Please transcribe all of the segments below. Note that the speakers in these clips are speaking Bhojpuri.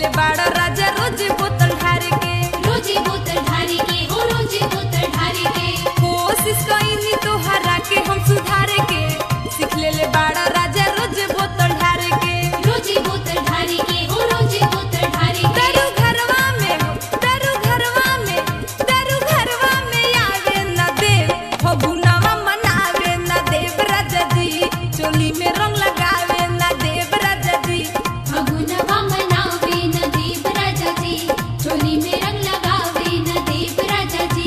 ले बाड़ा राजा रोजे बोतल ढारे के रोजे बोतल ढारे के हो रोजे बोतल ढारे के कोशिश कईनी तो हरा के हम सुधारे के सीख ले बाड़ा राजा रोजे बोतल ढारे के रोजे बोतल ढारे के हो रोजे बोतल ढारे के दारू घरवा में हो दारू घरवा में आवे न देव फगुनवा मनावे न देव राजा जी चोली में रंग लगावे न देव राजा जी फगुनवा मनावे न देव राजा जी चोली में रंग लगावे न देव राजा जी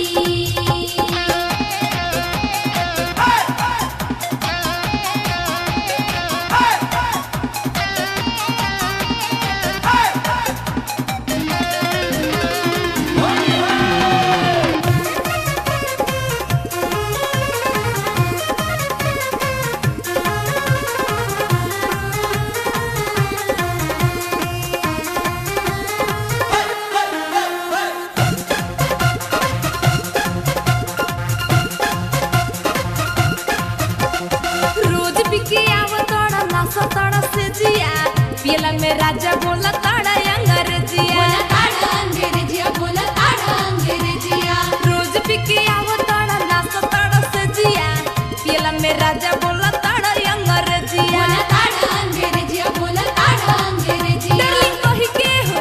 रोज बिके आवतड़ा नासतड़ा से जिया पियला में राजा बोला तड़ा अंग्रेजिया बोला ताड़ा अंग्रेजिया बोला ताड़ा अंग्रेजिया रोज बिके आवतड़ा नासतड़ा से जिया पियला में राजा बोला तड़ा अंग्रेजिया बोला ताड़ा अंग्रेजिया बोला ताड़ा अंग्रेजिया डार्लिंग कहि के हो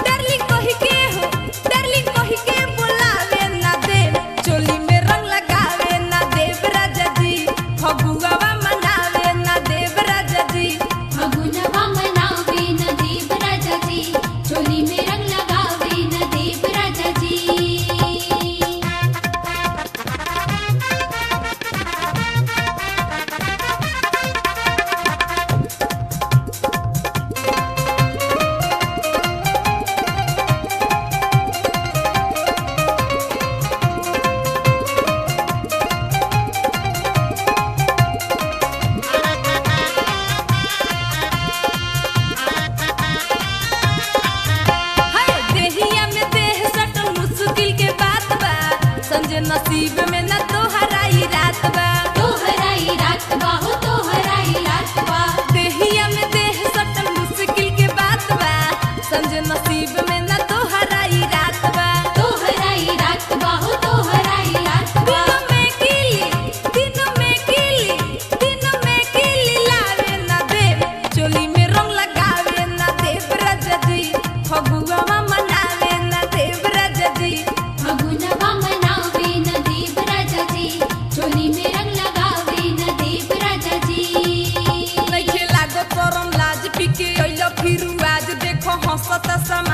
डार्लिंग कहि के बोलावे ना देव चोली में रंग लगावे ना देव राजा जी फगुआ मनावे ना देव राजा जी फगुनवा मनावे न देव राजा जी चोली में रंग लगावे न देव राजा जी हाय देहिया में देह सटल मुश्किल के बात बा संजय नसीब में न तोहराई रात बा तोहराई रात बा हो तोहराई रात बा देहिया में देह सटल मुश्किल के बात बा संजय नसीब में न तोहराई रात बा तोहराई रात बा हो तोहराई रात बा दिनों में कीली लावे न देव चोली में रंग लगावे न देव राजा जी फगुआ मनावे न देव राजा जी फगुनवा मनावे न देव राजा जी चोली में रंग लगावे न देव राजा जी नइखे लागत करम लाज पीके अइल फिरू आज देखो हंसत सम